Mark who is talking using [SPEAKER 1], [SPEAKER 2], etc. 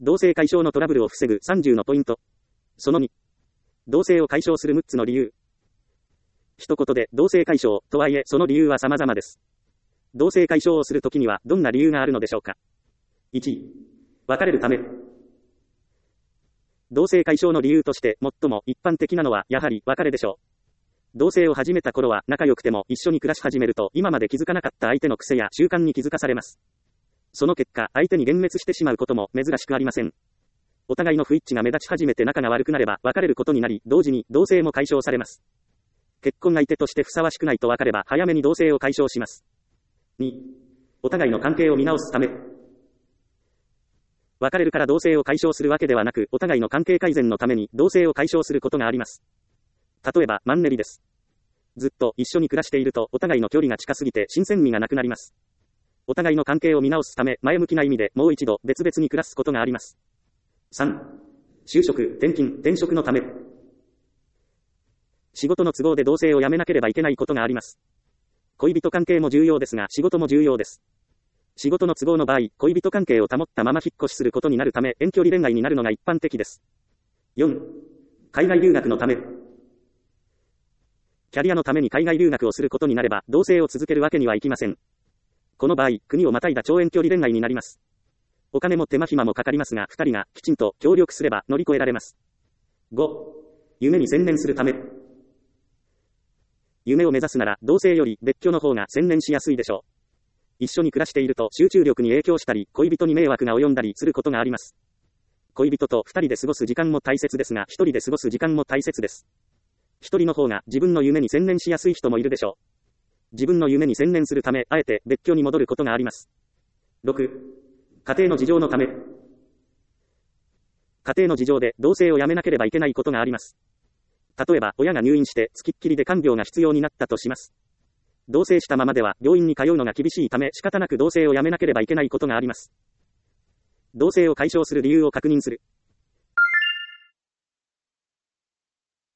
[SPEAKER 1] 同性解消のトラブルを防ぐ30のポイント。その2。同性を解消する6つの理由。一言で同性解消とはいえその理由は様々です。同性解消をするときにはどんな理由があるのでしょうか。1、別れるため。同性解消の理由として最も一般的なのはやはり別れでしょう。同性を始めた頃は仲良くても一緒に暮らし始めると今まで気づかなかった相手の癖や習慣に気づかされます。その結果相手に幻滅してしまうことも珍しくありません。お互いの不一致が目立ち始めて仲が悪くなれば別れることになり、同時に同性も解消されます。結婚相手としてふさわしくないと分かれば早めに同性を解消します。2、お互いの関係を見直すため。別れるから同性を解消するわけではなく、お互いの関係改善のために同性を解消することがあります。例えば、マンネリです。ずっと一緒に暮らしているとお互いの距離が近すぎて新鮮味がなくなります。お互いの関係を見直すため、前向きな意味でもう一度別々に暮らすことがあります。3、就職、転勤、転職のため。仕事の都合で同性を辞めなければいけないことがあります。恋人関係も重要ですが仕事も重要です。仕事の都合の場合、恋人関係を保ったまま引っ越しすることになるため、遠距離恋愛になるのが一般的です。4、海外留学のため。キャリアのために海外留学をすることになれば、同性を続けるわけにはいきません。この場合、国をまたいだ超遠距離恋愛になります。お金も手間暇もかかりますが、二人がきちんと協力すれば乗り越えられます。5、夢に専念するため。夢を目指すなら、同性より別居の方が専念しやすいでしょう。一緒に暮らしていると集中力に影響したり、恋人に迷惑が及んだりすることがあります。恋人と二人で過ごす時間も大切ですが、一人で過ごす時間も大切です。一人の方が自分の夢に専念しやすい人もいるでしょう。自分の夢に専念するため、あえて別居に戻ることがあります。6、家庭の事情のため。家庭の事情で同性を辞めなければいけないことがあります。例えば、親が入院して付きっきりで看病が必要になったとします。同棲したままでは病院に通うのが厳しいため仕方なく同棲をやめなければいけないことがあります。同棲を解消する理由を確認する。